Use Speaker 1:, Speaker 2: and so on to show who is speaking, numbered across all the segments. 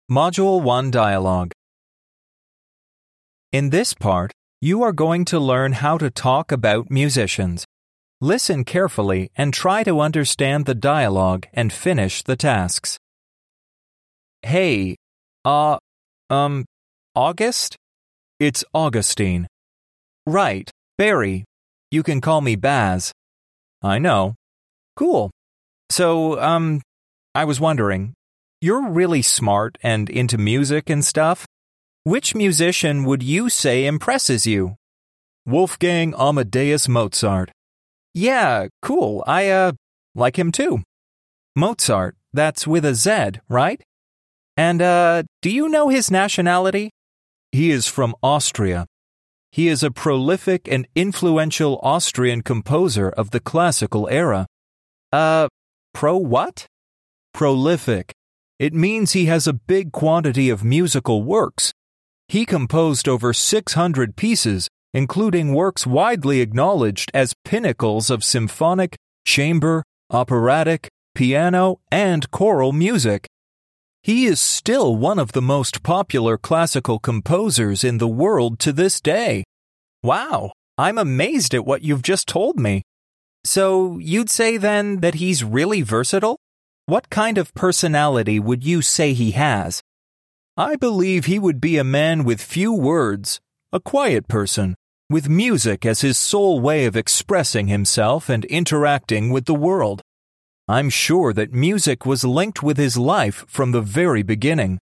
Speaker 1: Module 1 Dialogue. In this part, you are going to learn how to talk about musicians. Listen carefully and try to understand the dialogue and finish the tasks. Hey, August? It's Augustine. Right, Barry. You can call me Baz. I know. Cool. So, I was wondering, you're really smart and into music and stuff. Which musician would you say impresses you? Wolfgang Amadeus Mozart. Yeah, cool. I like him too. Mozart, that's with a Z, right? And, do you know his nationality? He is from Austria. He is a prolific and influential Austrian composer of the classical era. What? Prolific. It means he has a big quantity of musical works. He composed over 600 pieces, including works widely acknowledged as pinnacles of symphonic, chamber, operatic, piano, and choral music. He is still one of the most popular classical composers in the world to this day. Wow, I'm amazed at what you've just told me. So, you'd say then that he's really versatile? What kind of personality would you say he has? I believe he would be a man with few words, a quiet person, with music as his sole way of expressing himself and interacting with the world. I'm sure that music was linked with his life from the very beginning.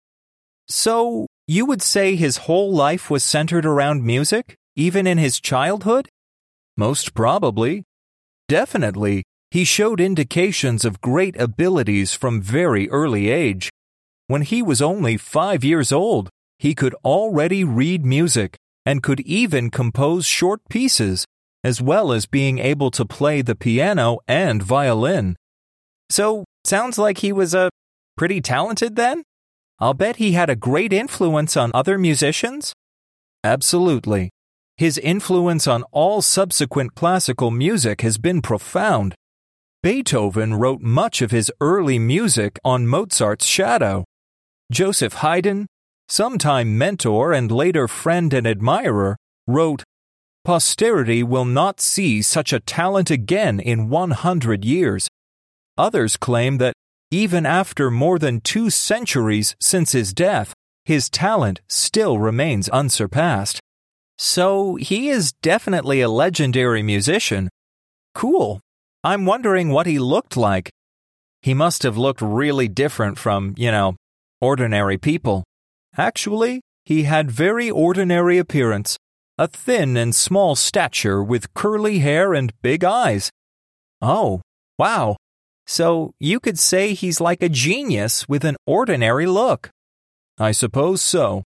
Speaker 1: So, you would say his whole life was centered around music, even in his childhood? Most probably. Definitely, he showed indications of great abilities from very early age. When he was only 5 years old, he could already read music and could even compose short pieces, as well as being able to play the piano and violin. So, sounds like he was pretty talented then? I'll bet he had a great influence on other musicians? Absolutely. His influence on all subsequent classical music has been profound. Beethoven wrote much of his early music on Mozart's shadow. Joseph Haydn, sometime mentor and later friend and admirer, wrote, "Posterity will not see such a talent again in 100 years." Others claim that even after more than 2 centuries since his death, his talent still remains unsurpassed. So he is definitely a legendary musician. Cool. I'm wondering what he looked like. He must have looked really different from, ordinary people. Actually, he had very ordinary appearance, a thin and small stature with curly hair and big eyes. Oh, wow. So you could say he's like a genius with an ordinary look. I suppose so.